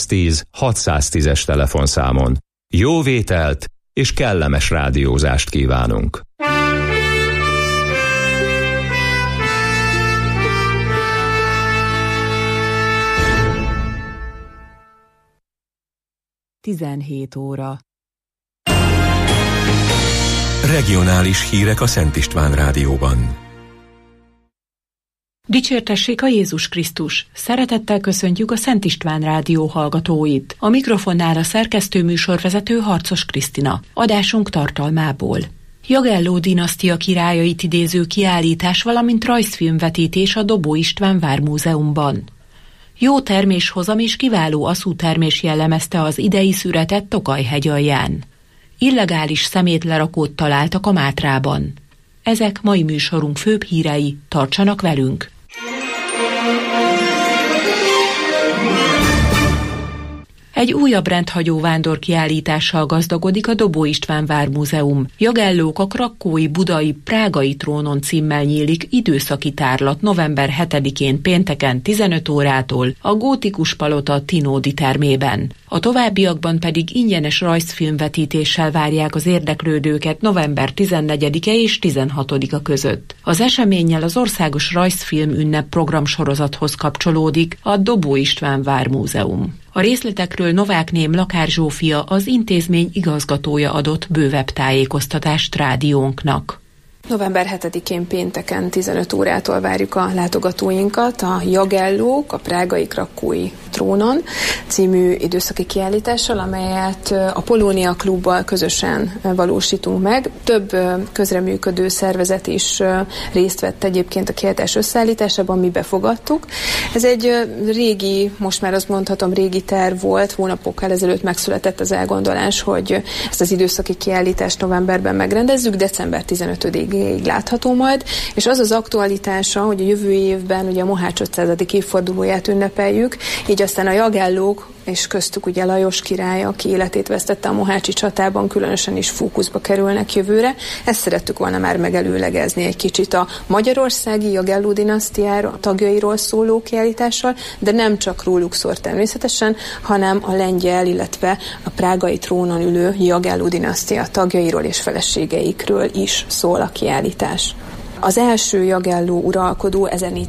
110 610-es telefonszámon. Jó vételt és kellemes rádiózást kívánunk! óra. Regionális hírek a Szent István Rádióban. Dicsértessék a Jézus Krisztus! Szeretettel köszöntjük a Szent István Rádió hallgatóit. A mikrofonnál a szerkesztő műsorvezető Harcos Krisztina. Adásunk tartalmából: Jagelló dinasztia királyait idéző kiállítás, valamint rajzfilmvetítés a Dobó István Vármúzeumban. Jó terméshozam és kiváló aszútermés jellemezte az idei szüretet Tokaj-hegy alján. Illegális szemétlerakót találtak a Mátrában. Ezek mai műsorunk főbb hírei, tartsanak velünk! Egy újabb rendhagyó vándorkiállítással gazdagodik a Dobó István Vármúzeum. Jagellók a krakkói, budai, prágai trónon címmel nyílik időszaki tárlat november 7-én pénteken 15 órától a gótikus palota Tinódi termében. A továbbiakban pedig ingyenes rajzfilmvetítéssel várják az érdeklődőket november 14-e és 16-a között. Az eseménnyel az Országos Rajzfilm Ünnep programsorozathoz kapcsolódik a Dobó István Vármúzeum. A részletekről Novák Ném Lakár Zsófia, az intézmény igazgatója adott bővebb tájékoztatást rádiónknak. November 7-én pénteken 15 órától várjuk a látogatóinkat a Jagellók, a prágai krakkói trónon című időszaki kiállítással, amelyet a Polónia Klubbal közösen valósítunk meg. Több közreműködő szervezet is részt vett egyébként a kiállítás összeállításában, mi befogadtuk. Ez egy régi, most már azt mondhatom, régi terv volt, hónapokkal ezelőtt megszületett az elgondolás, hogy ezt az időszaki kiállítást novemberben megrendezzük, december 15-ig látható majd, és az az aktualitása, hogy a jövő évben ugye a Mohács 500. évfordulóját ünnepeljük, így aztán a Jagellók, és köztük ugye Lajos király, aki életét vesztette a mohácsi csatában, különösen is fókuszba kerülnek jövőre. Ezt szerettük volna már megelőlegezni egy kicsit a magyarországi Jagelló dinasztiára, tagjairól szóló kiállítással, de nem csak róluk szól természetesen, hanem a lengyel, illetve a prágai trónon ülő Jagelló dinasztia tagjairól és feleségeikről is szól a kiállítás. Az első Jagelló uralkodó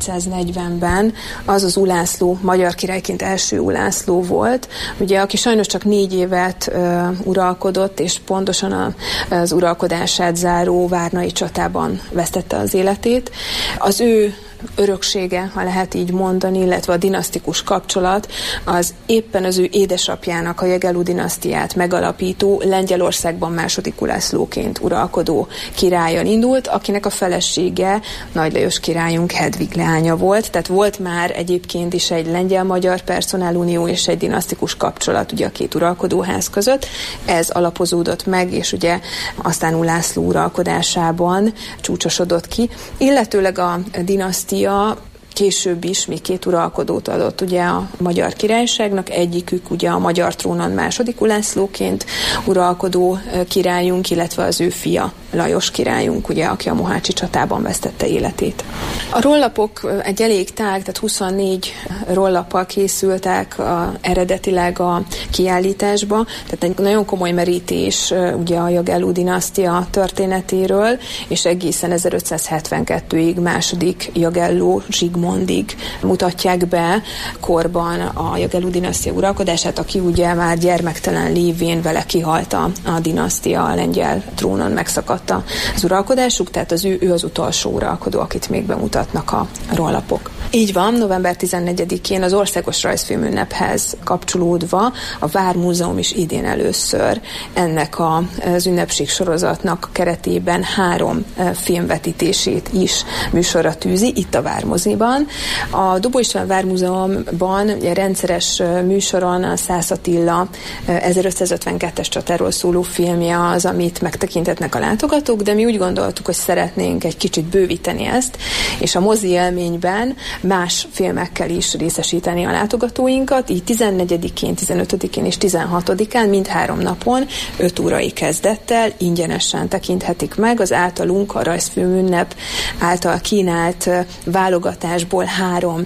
1440-ben az Ulászló, magyar királyként első Ulászló volt, ugye, aki sajnos csak 4 évet uralkodott, és pontosan az uralkodását záró várnai csatában vesztette az életét. Az ő öröksége, ha lehet így mondani, illetve a dinasztikus kapcsolat, az éppen az ő édesapjának, a Jagelló dinasztiát megalapító, Lengyelországban második Ulászlóként uralkodó királyon indult, akinek a felesége Nagy Lajos királyunk Hedvig leánya volt, tehát volt már egyébként is egy lengyel-magyar personálunió és egy dinasztikus kapcsolat ugye a két uralkodóház között. Ez alapozódott meg, és ugye aztán Ulászló uralkodásában csúcsosodott ki, illetőleg a dinasztia később is még 2 uralkodót adott ugye a Magyar Királyságnak, egyikük ugye a magyar trónon második Ulászlóként uralkodó királyunk, illetve az ő fia Lajos királyunk, ugye, aki a mohácsi csatában vesztette életét. A rollapok egy elég tág, tehát 24 rollappal készültek eredetileg a kiállításba, tehát egy nagyon komoly merítés ugye a Jagelló dinasztia történetéről, és egészen 1572-ig második Jagelló Zsigmondig mutatják be korban a Jagelló dinasztia uralkodását, aki ugye már gyermektelen lévén vele kihalt a dinasztia, a lengyel trónon megszakadt az uralkodásuk, tehát ő az utolsó uralkodó, akit még bemutatnak a rollapok. Így van, november 14-én az Országos Rajzfilm Ünnephez kapcsolódva a Vármúzeum is idén először ennek az ünnepség sorozatnak keretében 3 filmvetítését is műsorra tűzi, itt a Vármoziban. A Dobó István Vármúzeumban ugye rendszeres műsoron a Szász Attila 1552-es csatáról szóló filmje az, amit megtekintetnek a látogatók, látogatók, de mi úgy gondoltuk, hogy szeretnénk egy kicsit bővíteni ezt, és a mozi élményben más filmekkel is részesíteni a látogatóinkat, így 14-én, 15-én és 16-án mindhárom napon 5 órai kezdettel ingyenesen tekinthetik meg az általunk a Rajzfilmünnep által kínált válogatásból 3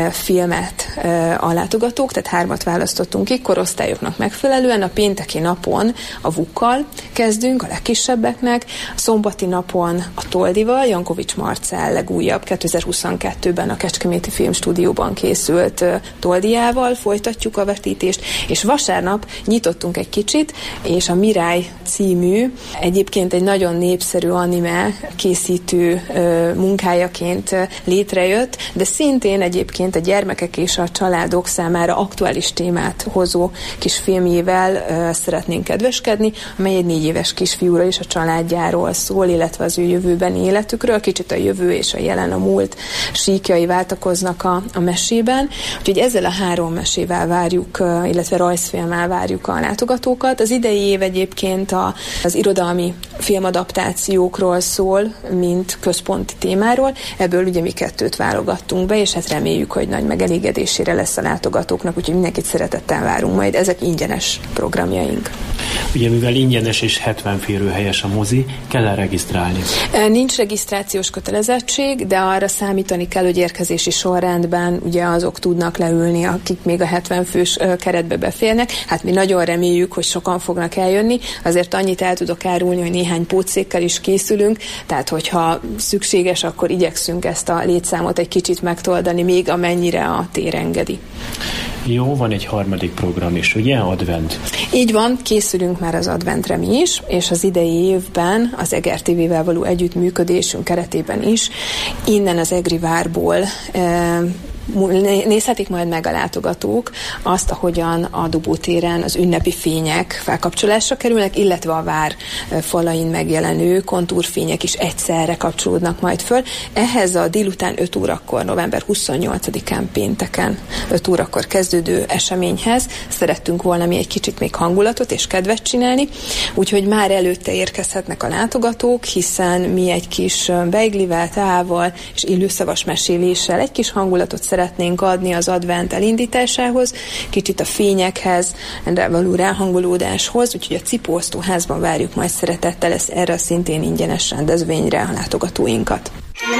filmet a látogatók, tehát 3-at választottunk ki, korosztályoknak megfelelően. A pénteki napon a Vukkal kezdünk, a legkisebbeknek, a szombati napon a Toldival, Jankovics Marcell legújabb 2022-ben a Kecskeméti Filmstúdióban készült Toldiával folytatjuk a vetítést, és vasárnap nyitottunk egy kicsit, és a Mirály című, egyébként egy nagyon népszerű anime készítő munkájaként létrejött, de szintén egyébként a gyermekek és a családok számára aktuális témát hozó kis filmjével szeretnénk kedveskedni, amely egy 4 éves kisfiúról és a családjáról szól, illetve az ő jövőbeni életükről, kicsit a jövő és a jelen, a múlt síkjai váltakoznak a mesében. Úgyhogy ezzel a 3 mesével várjuk, illetve rajzfilmmel várjuk a látogatókat. Az idei év egyébként az irodalmi filmadaptációkról szól, mint központi témáról. Ebből ugye mi 2 válogattunk be, és hát reméljük, hogy nagy megelégedésére lesz a látogatóknak, úgyhogy mindenkit szeretettel várunk majd. Ezek ingyenes programjaink. Ugye mivel ingyenes és 70 férőhelyes a mozi, kell regisztrálni? Nincs regisztrációs kötelezettség, de arra számítani kell, hogy érkezési sorrendben ugye azok tudnak leülni, akik még a 70 fős keretbe beférnek. Hát mi nagyon reméljük, hogy sokan fognak eljönni. Azért annyit el tudok árulni, hogy néhány pótszékkel is készülünk, tehát hogyha szükséges, akkor igyekszünk ezt a létszámot egy kicsit megtoldani, még amennyire a tér engedi. Jó, van egy harmadik program is, ugye? Advent. Így van, készülünk már az adventre mi is, és az idei évben az Eger TV-vel való együttműködésünk keretében is innen az Egri várból nézhetik majd meg a látogatók azt, ahogyan a Dobótéren az ünnepi fények felkapcsolásra kerülnek, illetve a vár falain megjelenő kontúrfények is egyszerre kapcsolódnak majd föl. Ehhez a délután 5 órakor, november 28-án pénteken 5 órakor kezdődő eseményhez szerettünk volna mi egy kicsit még hangulatot és kedvet csinálni, úgyhogy már előtte érkezhetnek a látogatók, hiszen mi egy kis beiglivel, teával és illőszavas meséléssel egy kis hangulatot szeretnénk adni az advent elindításához, kicsit a fényekhez, való ráhangolódáshoz, úgyhogy a Cipóosztóházban várjuk majd szeretettel erre szintén ingyenes rendezvényre a látogatóinkat.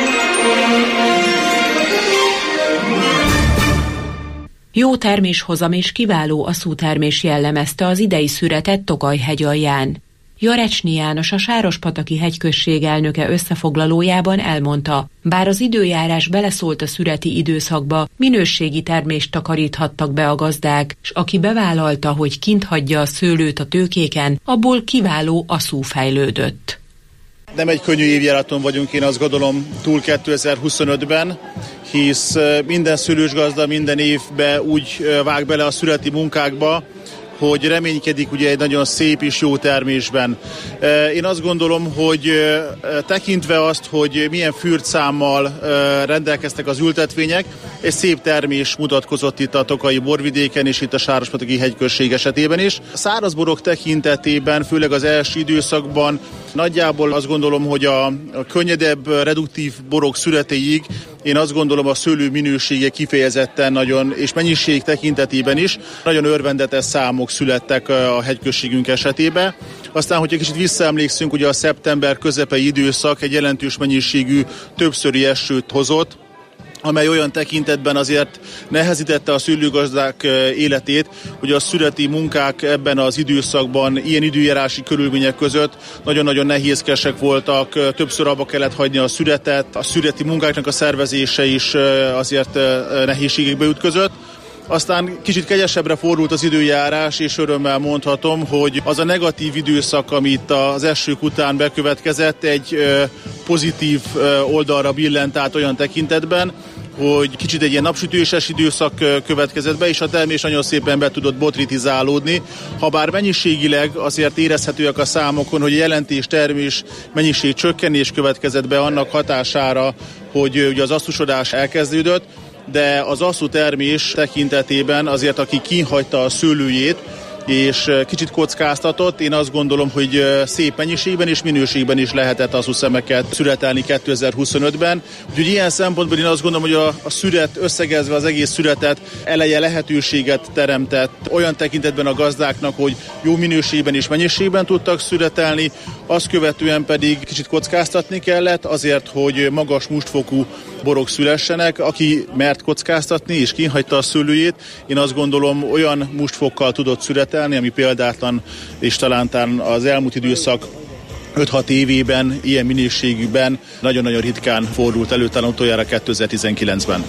Jó terméshozam és kiváló aszútermés jellemezte az idei szüretet Tokaj-hegy alján. Jarecsnyi János, a Sárospataki hegyközség elnöke összefoglalójában elmondta, bár az időjárás beleszólt a szüreti időszakba, minőségi termést takaríthattak be a gazdák, s aki bevállalta, hogy kint hagyja a szőlőt a tőkéken, abból kiváló aszú fejlődött. Nem egy könnyű évjáraton vagyunk, én azt gondolom, túl 2025-ben, hisz minden szőlősgazda minden évben úgy vág bele a szüreti munkákba, hogy reménykedik ugye egy nagyon szép és jó termésben. Én azt gondolom, hogy tekintve azt, hogy milyen fürdszámmal rendelkeztek az ültetvények, egy szép termés mutatkozott itt a tokaji borvidéken és itt a Sárospataki hegyközség esetében is. A szárazborok tekintetében, főleg az első időszakban nagyjából azt gondolom, hogy a könnyedebb, reduktív borok születéig én azt gondolom a szőlő minősége kifejezetten nagyon, és mennyiség tekintetében is nagyon örvendetes számok születtek a hegyközségünk esetében. Aztán, hogyha kicsit visszaemlékszünk, ugye a szeptember közepei időszak egy jelentős mennyiségű többszöri esőt hozott, amely olyan tekintetben azért nehezítette a szőlőgazdák életét, hogy a szüreti munkák ebben az időszakban, ilyen időjárási körülmények között nagyon-nagyon nehézkesek voltak, többször abba kellett hagyni a szüretet, a szüreti munkáknak a szervezése is azért nehézségekbe ütközött. Aztán kicsit kegyesebbre fordult az időjárás, és örömmel mondhatom, hogy az a negatív időszak, amit az esők után bekövetkezett, egy pozitív oldalra billent át olyan tekintetben, hogy kicsit egy ilyen napsütéses időszak következett be, és a termés nagyon szépen be tudott botritizálódni. Habár mennyiségileg azért érezhetőek a számokon, hogy jelentés termés mennyiség csökkenés következett be annak hatására, hogy ugye az asszusodás elkezdődött, de az asszú termés tekintetében azért, aki kihagyta a szőlőjét, és kicsit kockáztatott. Én azt gondolom, hogy szép mennyiségben és minőségben is lehetett azuszemeket szüretelni 2025-ben. Úgyhogy ilyen szempontból én azt gondolom, hogy a szüret összegezve az egész szüretet eleje lehetőséget teremtett olyan tekintetben a gazdáknak, hogy jó minőségben és mennyiségben tudtak szüretelni, azt követően pedig kicsit kockáztatni kellett azért, hogy magas mustfokú borok szülessenek. Aki mert kockáztatni és kihagyta a szőlőjét, én azt gondolom olyan mustfokkal tudott szüretelni, ami példátlan, és talán az elmúlt időszak 5-6 évében, ilyen minőségűben nagyon-nagyon ritkán fordult elő, talán utoljára 2019-ben.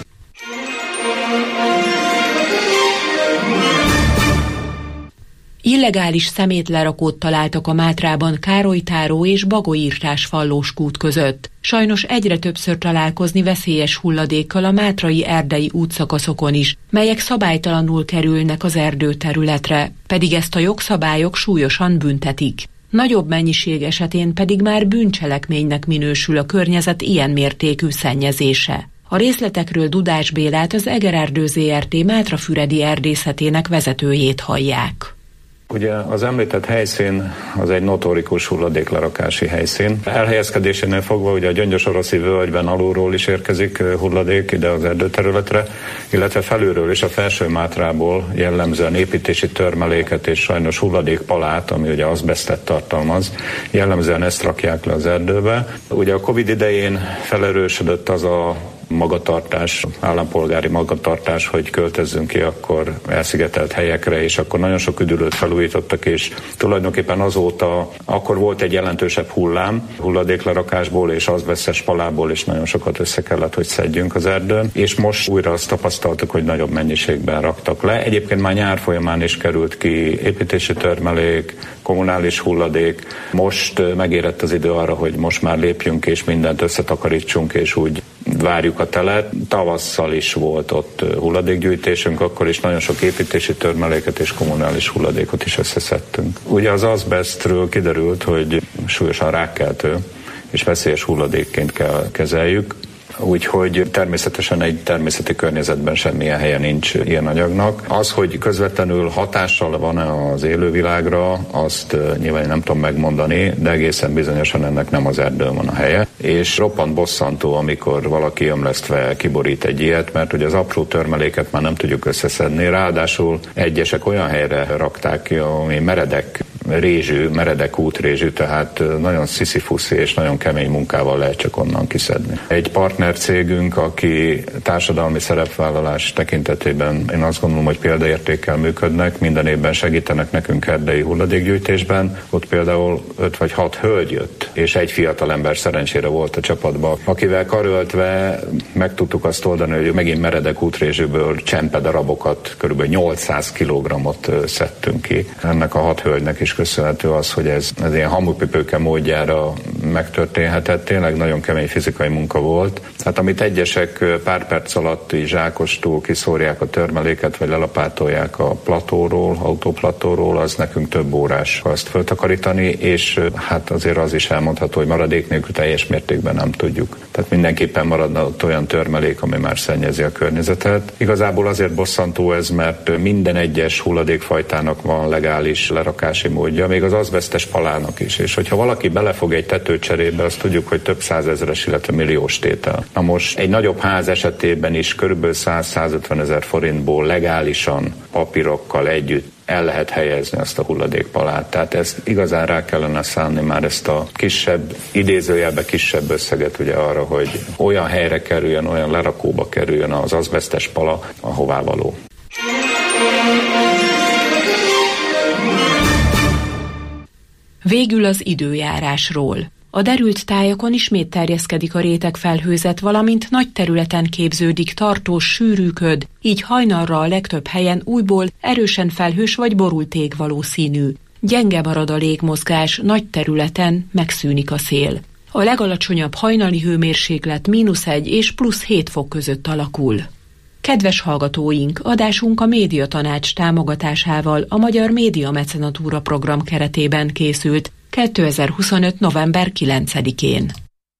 Illegális szemétlerakót találtak a Mátrában Károlytáró és Bagolyirtás Fallós kút között. Sajnos egyre többször találkozni veszélyes hulladékkal a mátrai erdei útszakaszokon is, melyek szabálytalanul kerülnek az erdőterületre, pedig ezt a jogszabályok súlyosan büntetik. Nagyobb mennyiség esetén pedig már bűncselekménynek minősül a környezet ilyen mértékű szennyezése. A részletekről Dudás Bélát, az Egererdő Zrt. Mátrafüredi erdészetének vezetőjét hallják. Ugye az említett helyszín az egy notorikus hulladéklerakási helyszín. Elhelyezkedésénél fogva ugye a Gyöngyös-oroszi völgyben alulról is érkezik hulladék ide az erdőterületre, illetve felülről is a Felső Mátrából jellemzően építési törmeléket és sajnos hulladékpalát, ami ugye azbesztet tartalmaz, jellemzően ezt rakják le az erdőbe. Ugye a Covid idején felerősödött az a magatartás, állampolgári magatartás, hogy költözzünk ki akkor elszigetelt helyekre, és akkor nagyon sok üdülőt felújítottak, és tulajdonképpen azóta akkor volt egy jelentősebb hullám hulladéklerakásból és azbesztes palából, és nagyon sokat össze kellett, hogy szedjünk az erdőn, és most újra azt tapasztaltuk, hogy nagyobb mennyiségben raktak le. Egyébként már nyár folyamán is került ki építési törmelék, kommunális hulladék. Most megérett az idő arra, hogy most már lépjünk és mindent összetakarítsunk, és úgy várjuk a telet. Tavasszal is volt ott hulladékgyűjtésünk, akkor is nagyon sok építési törmeléket és kommunális hulladékot is összeszedtünk. Ugye az azbesztről kiderült, hogy súlyosan rákkeltő és veszélyes hulladékként kell kezeljük. Úgyhogy természetesen egy természeti környezetben semmilyen helye nincs ilyen anyagnak. Az, hogy közvetlenül hatással van-e az élővilágra, azt nyilván nem tudom megmondani, de egészen bizonyosan ennek nem az erdőn van a helye. És roppant bosszantó, amikor valaki ömlesztve kiborít egy ilyet, mert ugye az apró törmeléket már nem tudjuk összeszedni, ráadásul egyesek olyan helyre rakták ki, ami meredek útrézsű, tehát nagyon sziszifuszi és nagyon kemény munkával lehet csak onnan kiszedni. Egy partnercégünk, aki társadalmi szerepvállalás tekintetében én azt gondolom, hogy példaértékkel működnek, minden évben segítenek nekünk erdei hulladékgyűjtésben. Ott például 5 vagy 6 hölgy jött, és egy fiatal ember szerencsére volt a csapatban, akivel karöltve meg tudtuk azt oldani, hogy megint meredek útrézsűből csempe-darabokat, kb. 800 kilogramot szedtünk ki. Ennek a 6 hölgynek is köszönhető az, hogy ez ilyen hamupipőke módjára megtörténhetett. Tényleg nagyon kemény fizikai munka volt. Hát amit egyesek pár perc alatt zsákostul kiszórják a törmeléket, vagy lelapátolják a platóról, autóplatóról, az nekünk több órás azt föltakarítani, és hát azért az is elmondható, hogy maradék nélkül teljes mértékben nem tudjuk. Tehát mindenképpen maradna ott olyan törmelék, ami már szennyezi a környezetet. Igazából azért bosszantó ez, mert minden egyes hulladékfajtának van legális lerakási módja, még az azbesztes palának is. És hogyha valaki belefog egy tetőcserébe, azt tudjuk, hogy több százezeres, illetve milliós tétel. Na most egy nagyobb ház esetében is körülbelül 100-150 ezer forintból legálisan papírokkal együtt el lehet helyezni azt a hulladékpalát. Tehát ezt igazán rá kellene szánni már ezt a kisebb, idézőjelben kisebb összeget ugye arra, hogy olyan helyre kerüljön, olyan lerakóba kerüljön az azbesztes pala, ahová való. Végül az időjárásról. A derült tájakon ismét terjeszkedik a rétegfelhőzet, valamint nagy területen képződik tartós sűrű köd, így hajnalra a legtöbb helyen újból erősen felhős vagy borult ég valószínű. Gyenge marad a légmozgás, nagy területen megszűnik a szél. A legalacsonyabb hajnali hőmérséklet -1 és +7 fok között alakul. Kedves hallgatóink, adásunk a Médiatanács támogatásával a Magyar Média Mecenatúra program keretében készült 2025. november 9-én.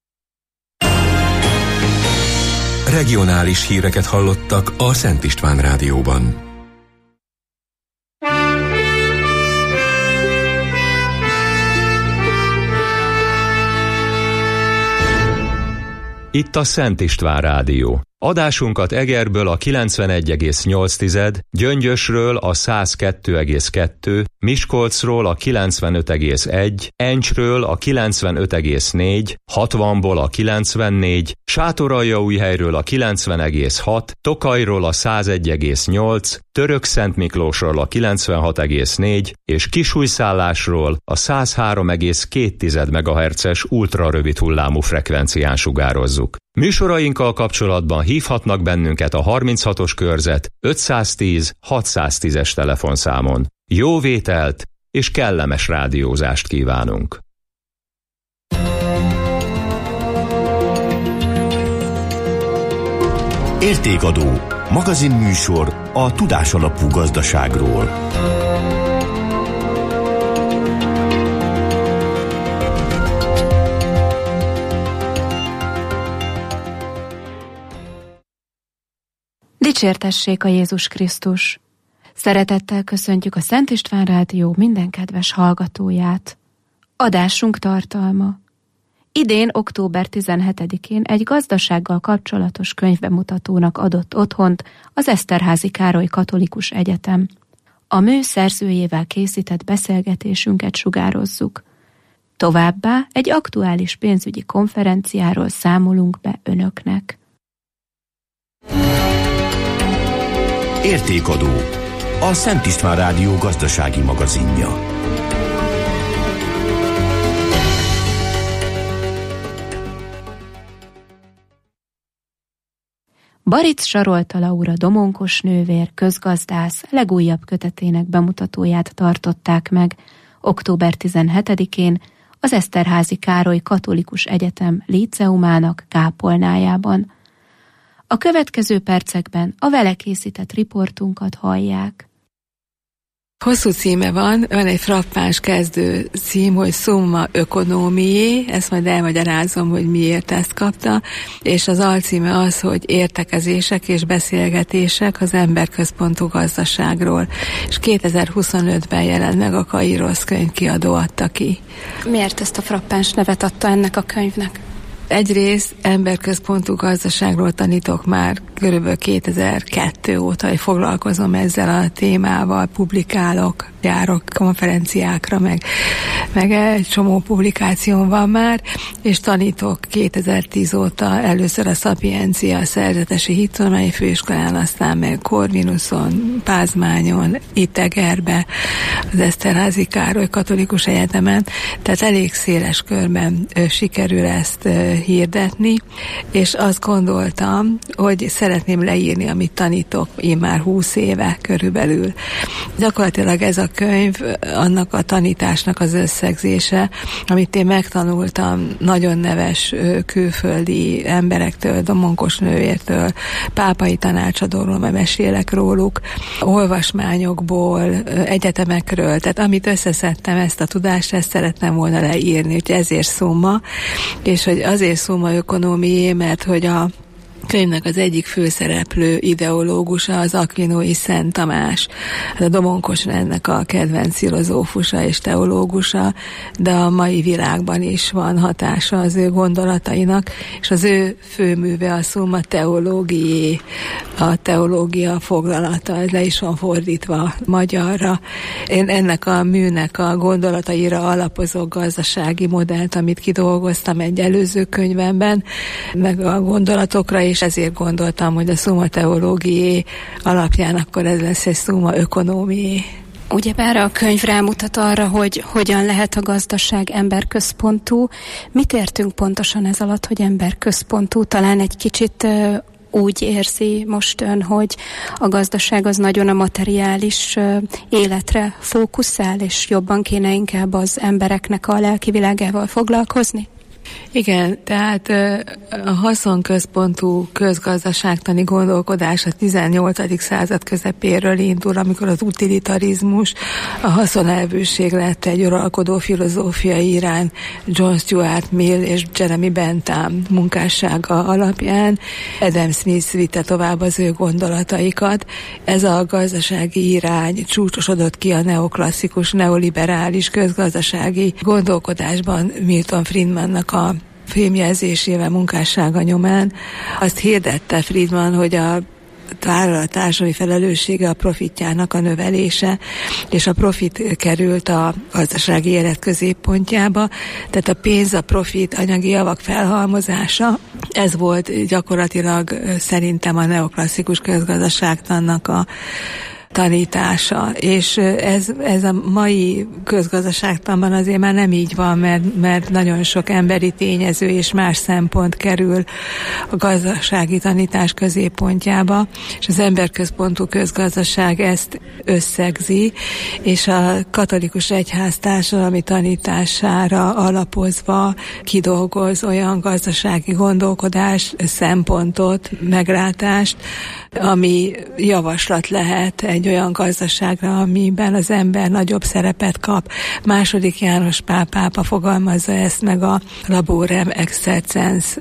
Regionális híreket hallottak a Szent István Rádióban. Itt a Szent István Rádió. Adásunkat Egerből a 91,8, Gyöngyösről a 102,2, Miskolcról a 95,1, Encsről a 95,4, 60-ból a 94, Sátoraljaújhelyről a 90,6, Tokajról a 101,8, Törökszentmiklósról a 96,4 és Kisújszállásról a 103,2 MHz-es ultrarövid hullámú frekvencián sugározzuk. Műsorainkkal kapcsolatban hívhatnak bennünket a 36-os körzet 510 610-es telefonszámon. Jó vételt és kellemes rádiózást kívánunk! Értékadó, magazinműsor a tudásalapú gazdaságról. Dicsértessék a Jézus Krisztus! Szeretettel köszöntjük a Szent István Rádió minden kedves hallgatóját. Adásunk tartalma. Idén, október 17-én egy gazdasággal kapcsolatos könyvbemutatónak adott otthont az Eszterházy Károly Katolikus Egyetem. A mű szerzőjével készített beszélgetésünket sugározzuk. Továbbá egy aktuális pénzügyi konferenciáról számolunk be önöknek. Értékadó, a Szent István Rádió gazdasági magazinja. Baric Zsarolt Laura domonkos nővér, közgazdász legújabb kötetének bemutatóját tartották meg október 17-én az Eszterházy Károly Katolikus Egyetem líceumának kápolnájában. A következő percekben a vele készített riportunkat hallják. Hosszú címe van egy frappáns kezdő cím, hogy Summa Economiae, ezt majd elmagyarázom, hogy miért ezt kapta, és az alcíme az, hogy értekezések és beszélgetések az emberközpontú gazdaságról, és 2025-ben jelent meg a Kairos könyvkiadó adta ki. Miért ezt a frappáns nevet adta ennek a könyvnek? Egyrészt emberközpontú gazdaságról tanítok már körülbelül 2002 óta, hogy foglalkozom ezzel a témával, publikálok, járok konferenciákra, meg egy csomó publikációm van már, és tanítok 2010 óta először a Szapiencia szerzetesi hittudományi főiskolán, aztán meg Corvinuson, Pázmányon, itt Egerbe, az Eszterházy Károly Katolikus Egyetemen, tehát elég széles körben sikerül ezt hirdetni, és azt gondoltam, hogy szeretném leírni, amit tanítok én már 20 éve körülbelül. Gyakorlatilag ez a könyv annak a tanításnak az összegzése, amit én megtanultam nagyon neves külföldi emberektől, domonkos nővértől, pápai tanácsadóról, mert mesélek róluk, olvasmányokból, egyetemekről, tehát amit összeszedtem ezt a tudást, ezt szeretném volna leírni, úgyhogy ezért Summa, és hogy azért Summa Economiae, mert hogy a könyvnek az egyik főszereplő ideológusa az Aquinói Szent Tamás. A domonkos rendnek a kedvenc filozófusa és teológusa, de a mai világban is van hatása az ő gondolatainak, és az ő főműve a Summa Theologiae, a teológia foglalata, ez le is van fordítva magyarra. Én ennek a műnek a gondolataira alapozok gazdasági modellt, amit kidolgoztam egy előző könyvemben, meg a gondolatokra, és ezért gondoltam, hogy a Summa Theologiae alapján akkor ez lesz egy Summa Economiae. Ugyebár a könyv rámutat arra, hogy hogyan lehet a gazdaság emberközpontú. Mit értünk pontosan ez alatt, hogy emberközpontú? Talán egy kicsit úgy érzi most ön, hogy a gazdaság az nagyon a materiális életre fókuszál, és jobban kéne inkább az embereknek a lelki világával foglalkozni? Igen, tehát a haszonközpontú közgazdaságtani gondolkodás a 18. század közepéről indul, amikor az utilitarizmus, a haszonelvűség lett egy uralkodó filozófiai irány John Stuart Mill és Jeremy Bentham munkássága alapján. Adam Smith vitte tovább az ő gondolataikat. Ez a gazdasági irány csúcsosodott ki a neoklasszikus, neoliberális közgazdasági gondolkodásban Milton Friedmannak a fémjelzésével munkássága nyomán azt hirdette Friedman, hogy a vállalat társadalmi felelőssége a profitjának a növelése, és a profit került a gazdasági élet középpontjába, tehát a pénz, a profit, anyagi javak felhalmozása, ez volt gyakorlatilag szerintem a neoklasszikus közgazdaságtannak a tanítása, és ez a mai közgazdaságtanban azért már nem így van, mert nagyon sok emberi tényező és más szempont kerül a gazdasági tanítás középpontjába, és az emberközpontú közgazdaság ezt összegzi, és a katolikus egyház társadalmi tanítására alapozva kidolgoz olyan gazdasági gondolkodás, szempontot, meglátást, ami javaslat lehet egy olyan gazdaságra, amiben az ember nagyobb szerepet kap. II. János Pál pápa fogalmazza ezt meg a Laborem Exercens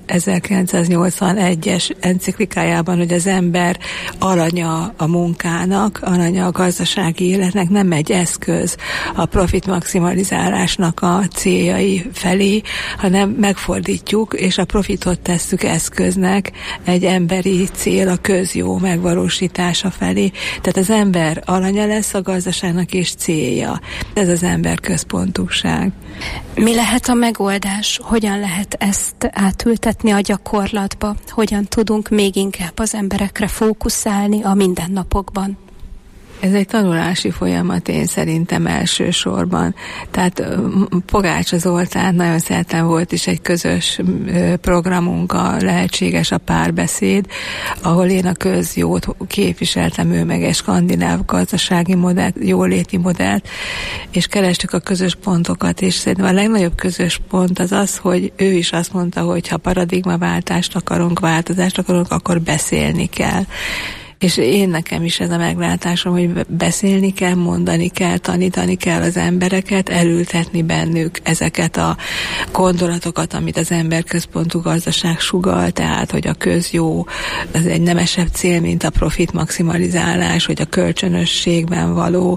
1981-es enciklikájában, hogy az ember alanya a munkának, alanya a gazdasági életnek, nem egy eszköz a profit maximalizálásnak a céljai felé, hanem megfordítjuk, és a profitot tesszük eszköznek egy emberi cél, a közjó megvalósítása felé. Tehát az ember alanya lesz a gazdaságnak és célja. Ez az emberközpontúság. Mi lehet a megoldás? Hogyan lehet ezt átültetni a gyakorlatba? Hogyan tudunk még inkább az emberekre fókuszálni a mindennapokban? Ez egy tanulási folyamat, én szerintem elsősorban. Tehát Pogácsa Zoltán nagyon szeretem, volt is egy közös programunk, a Lehetséges a párbeszéd, ahol én a közjót képviseltem, ő meg egy skandináv gazdasági modellt, jóléti modellt, és kerestük a közös pontokat, és szerintem a legnagyobb közös pont az az, hogy ő is azt mondta, hogy ha paradigmaváltást akarunk, változást akarunk, akkor beszélni kell. És nekem is ez a meglátásom, hogy beszélni kell, mondani kell, tanítani kell az embereket, elültetni bennük ezeket a gondolatokat, amit az emberközpontú gazdaság sugall, tehát, hogy a közjó az egy nemesebb cél, mint a profit maximalizálás, hogy a kölcsönösségben való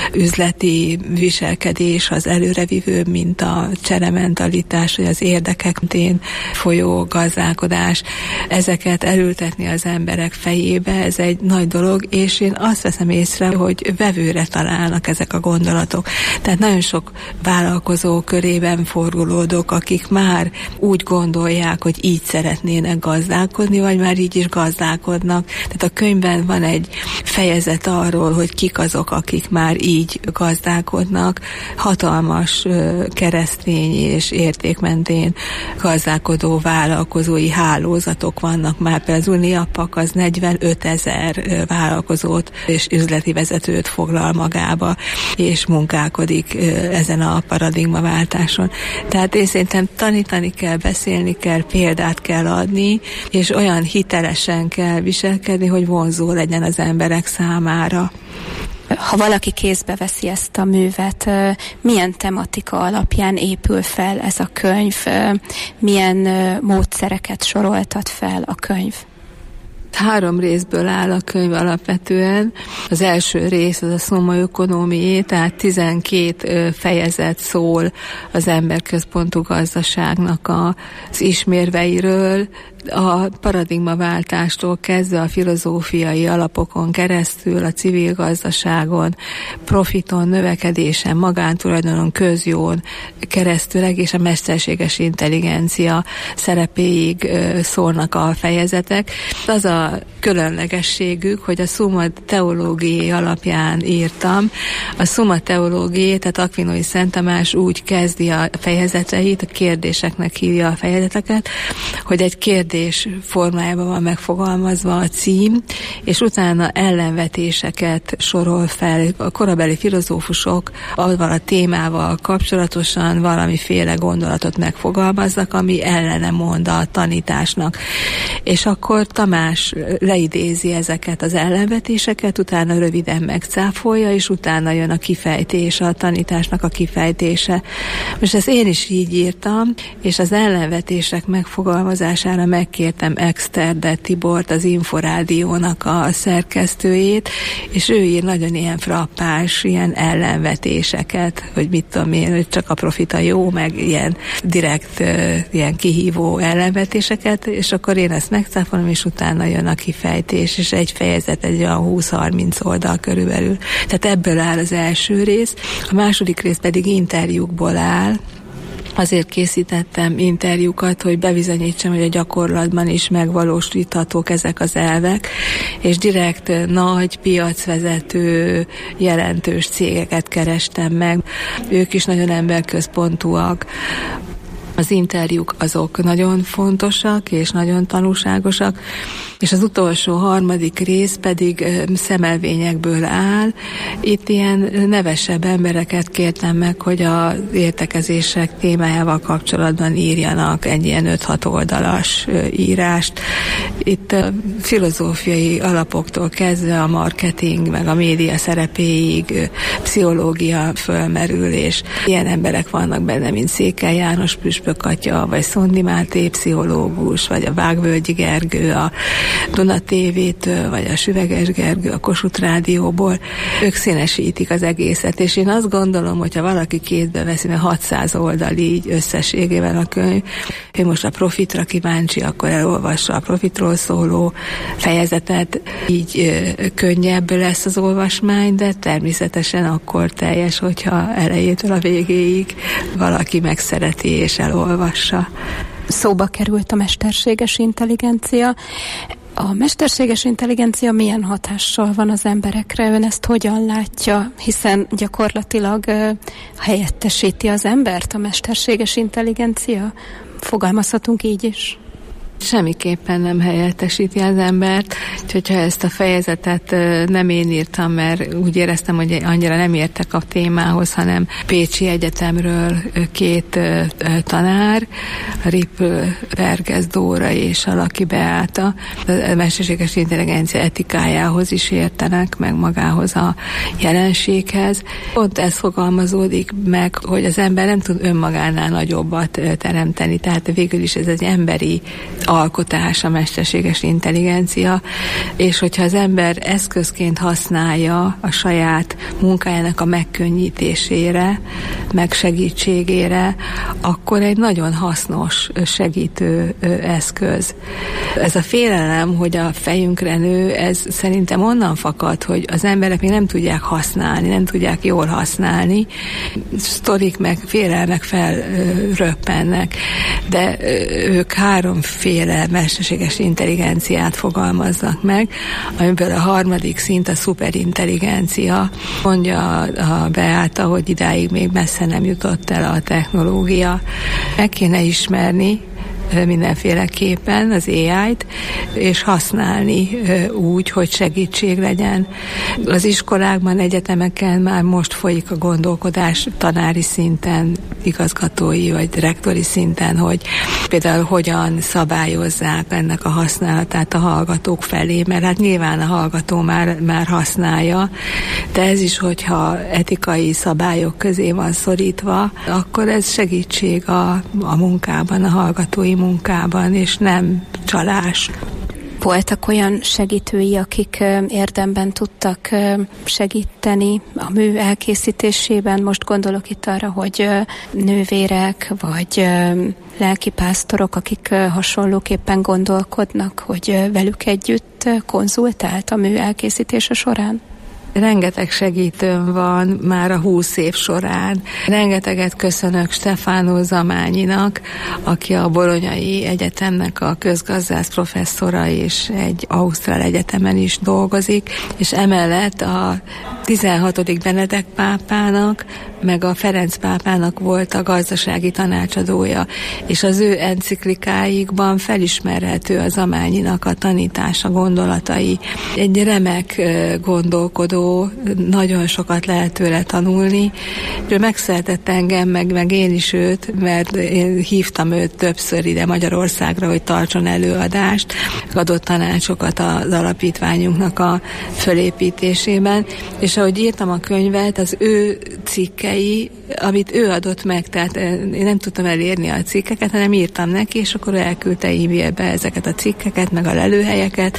üzleti viselkedés az előrevívőbb, mint a cserementalitás, vagy az érdekek mentén folyó gazdálkodás. Ezeket elültetni az emberek fejébe, ez egy nagy dolog, és én azt veszem észre, hogy vevőre találnak ezek a gondolatok. Tehát nagyon sok vállalkozó körében forgolódok, akik már úgy gondolják, hogy így szeretnének gazdálkodni, vagy már így is gazdálkodnak. Tehát a könyvben van egy fejezet arról, hogy kik azok, akik már így gazdálkodnak. Hatalmas keresztény és értékmentén gazdálkodó vállalkozói hálózatok vannak már. Például az Uniapak az 45 000 vállalkozót és üzleti vezetőt foglal magába, és munkálkodik ezen a paradigmaváltáson. Tehát én szerintem tanítani kell, beszélni kell, példát kell adni, és olyan hitelesen kell viselkedni, hogy vonzó legyen az emberek számára. Ha valaki kézbe veszi ezt a művet, milyen tematika alapján épül fel ez a könyv? Milyen módszereket soroltat fel a könyv? 3 részből áll a könyv alapvetően. Az első rész az a Summa Economiae, tehát 12 fejezet szól az emberközpontú gazdaságnak az ismérveiről, a paradigmaváltástól kezdve a filozófiai alapokon keresztül, a civil gazdaságon, profiton, növekedésen, magántulajdonon, közjón keresztül, és a mesterséges intelligencia szerepéig szólnak a fejezetek. Az a különlegességük, hogy a Summa Theologiae alapján írtam. A Summa Theologiae, tehát Aquinói Szent Tamás úgy kezdi a fejezeteit, a kérdéseknek hívja a fejezeteket, hogy egy kérdés formájában van megfogalmazva a cím, és utána ellenvetéseket sorol fel. A korabeli filozófusok avval a témával kapcsolatosan valamiféle gondolatot megfogalmaznak, ami ellene mond a tanításnak. És akkor Tamás leidézi ezeket az ellenvetéseket, utána röviden megcáfolja, és utána jön a kifejtés, a tanításnak a kifejtése. Most ezt én is így írtam, és az ellenvetések megfogalmazására megkértem Exterde Tibort, az Inforádiónak a szerkesztőjét, és ő ír nagyon ilyen frappáns, ilyen ellenvetéseket, hogy mit tudom én, hogy csak a profita jó, meg ilyen direkt, ilyen kihívó ellenvetéseket, és akkor én ezt megcáfolom, és utána jön a kifejtés, és egy fejezet, egy olyan 20-30 oldal körülbelül. Tehát ebből áll az első rész, a második rész pedig interjúkból áll. Azért készítettem interjúkat, hogy bebizonyítsam, hogy a gyakorlatban is megvalósíthatók ezek az elvek, és direkt nagy piacvezető, jelentős cégeket kerestem meg. Ők is nagyon emberközpontúak. Az interjúk azok nagyon fontosak és nagyon tanulságosak, és az utolsó harmadik rész pedig szemelvényekből áll. Itt ilyen nevesebb embereket kértem meg, hogy az értekezések témájával kapcsolatban írjanak egy ilyen 5-6 oldalas írást. Itt a filozófiai alapoktól kezdve a marketing, meg a média szerepéig, pszichológia fölmerül, és ilyen emberek vannak benne, mint Székely János püspök atya, vagy Szondi Máté pszichológus, vagy a Vágvölgyi Gergő a Duna TV-től, vagy a Süveges Gergő a Kossuth Rádióból. Ők színesítik az egészet, és én azt gondolom, hogyha valaki kézbe veszi, mert 600 oldal így összességében a könyv, én most a profitra kíváncsi, akkor elolvassa a profitról szóló fejezetet, így könnyebb lesz az olvasmány, de természetesen akkor teljes, hogyha elejétől a végéig valaki megszereti és elolvassa. Szóba került a mesterséges intelligencia. A mesterséges intelligencia milyen hatással van az emberekre? Ön ezt hogyan látja? Hiszen gyakorlatilag helyettesíti az embert a mesterséges intelligencia? Fogalmazhatunk így is. Semmiképpen nem helyettesíti az embert, úgyhogy ha ezt a fejezetet nem én írtam, mert úgy éreztem, hogy annyira nem értek a témához, hanem Pécsi Egyetemről 2 tanár, Rippl Vergesz Dóra és a Laki Beáta, a mesterséges intelligencia etikájához is értenek, meg magához a jelenséghez. Pont ez fogalmazódik meg, hogy az ember nem tud önmagánál nagyobbat teremteni, tehát végül is ez egy emberi alkotás, a mesterséges intelligencia, és hogyha az ember eszközként használja a saját munkájának a megkönnyítésére, megsegítségére, akkor egy nagyon hasznos segítő eszköz. Ez a félelem, hogy a fejünkre nő, ez szerintem onnan fakad, hogy az emberek még nem tudják használni, nem tudják jól használni, sztorik meg, félelmek felröppennek, de ők 3 mesterséges intelligenciát fogalmaznak meg, amiből a harmadik szint a szuperintelligencia. Mondja a Beáta, hogy idáig még messze nem jutott el a technológia. Meg kéne ismerni mindenféleképpen az AI-t, és használni úgy, hogy segítség legyen. Az iskolákban, egyetemeken már most folyik a gondolkodás tanári szinten, igazgatói vagy rektori szinten, hogy például hogyan szabályozzák ennek a használatát a hallgatók felé, mert hát nyilván a hallgató már használja, de ez is, hogyha etikai szabályok közé van szorítva, akkor ez segítség a munkában, a hallgatói munkában, és nem csalás. Voltak olyan segítői, akik érdemben tudtak segíteni a mű elkészítésében. Most gondolok itt arra, hogy nővérek vagy lelkipásztorok, akik hasonlóképpen gondolkodnak, hogy velük együtt konzultált a mű elkészítése során. Rengeteg segítőm van már a 20 év során. Rengeteget köszönök Stefano Zamányinak, aki a Bolonyai Egyetemnek a közgazdász professzora, és egy ausztrál egyetemen is dolgozik, és emellett a 16. Benedek pápának, meg a Ferenc pápának volt a gazdasági tanácsadója, és az ő enciklikáikban felismerhető a Zamányinak a tanítása, gondolatai. Egy remek gondolkodó író, nagyon sokat lehet tőle tanulni. Ő megszeretett engem, meg én is őt, mert én hívtam őt többször ide Magyarországra, hogy tartson előadást, adott tanácsokat az alapítványunknak a fölépítésében, és ahogy írtam a könyvet, az ő cikkei, amit ő adott meg, tehát én nem tudtam elérni a cikkeket, hanem írtam neki, és akkor elküldte e-mailbe ezeket a cikkeket, meg a lelőhelyeket,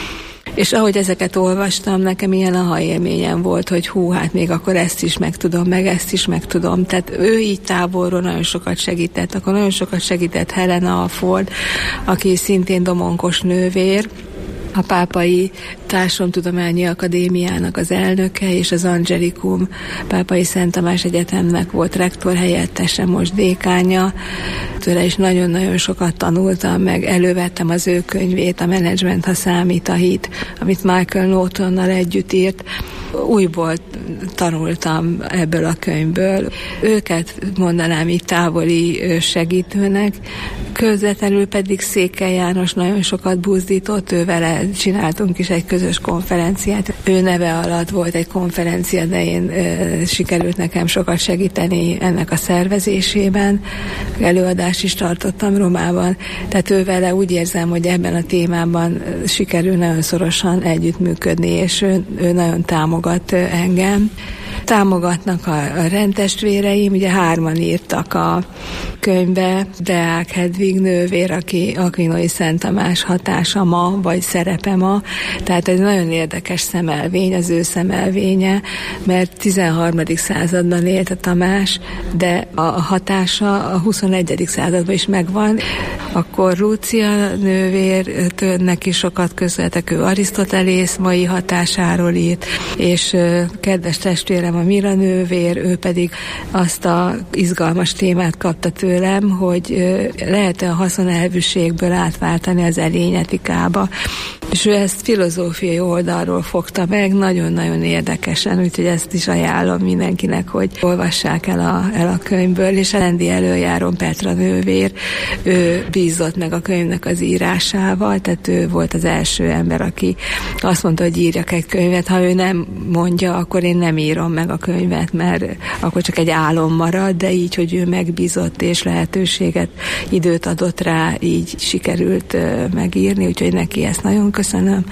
és ahogy ezeket olvastam, nekem ilyen aha élményem volt, hogy hát még akkor ezt is megtudom, meg ezt is megtudom. Tehát ő így távolról nagyon sokat segített. Akkor nagyon sokat segített Helena Ford, aki szintén domonkos nővér, a Pápai Társadalomtudományi Akadémiának az elnöke, és az Angelikum Pápai Szent Tamás Egyetemnek volt rektor helyettese, most dékánja. Tőle is nagyon-nagyon sokat tanultam, meg elővettem az ő könyvét, a Menedzsment, ha számít a hit, amit Michael Nortonnal együtt írt. Újból tanultam ebből a könyvből. Őket mondanám így távoli segítőnek, közvetlenül pedig Székely János nagyon sokat buzdított, ő vele csináltunk is egy közös konferenciát. Ő neve alatt volt egy konferencia, de én sikerült nekem sokat segíteni ennek a szervezésében. Előadást is tartottam Romában, tehát ő vele úgy érzem, hogy ebben a témában sikerül nagyon szorosan együttműködni, és ő nagyon támogat engem. Támogatnak a rendtestvéreim, ugye 3 írtak a könyvbe, Deák Hedvig nővér, aki Akvinói Szent Tamás hatása ma, vagy szerepe ma, tehát egy nagyon érdekes szemelvény, az ő szemelvénye, mert 13. században élt a Tamás, de a hatása a 21. században is megvan. Akkor Lúcia nővérnek is sokat közöltek, ő Arisztotelész mai hatásáról írt, és kedves testvérem a Mira nővér, ő pedig azt a izgalmas témát kapta tőlem, hogy lehet-e a haszonelvűségből átváltani az elényetikába. És ő ezt filozófiai oldalról fogta meg, nagyon-nagyon érdekesen, úgyhogy ezt is ajánlom mindenkinek, hogy olvassák el a könyvből, és a rendi előjáron Petra nővér, ő bízott meg a könyvnek az írásával, tehát ő volt az első ember, aki azt mondta, hogy írjak egy könyvet, ha ő nem mondja, akkor én nem írom meg a könyvet, mert akkor csak egy álom marad, de így, hogy ő megbízott és lehetőséget, időt adott rá, így sikerült megírni, úgyhogy neki ezt nagyon köszönöm.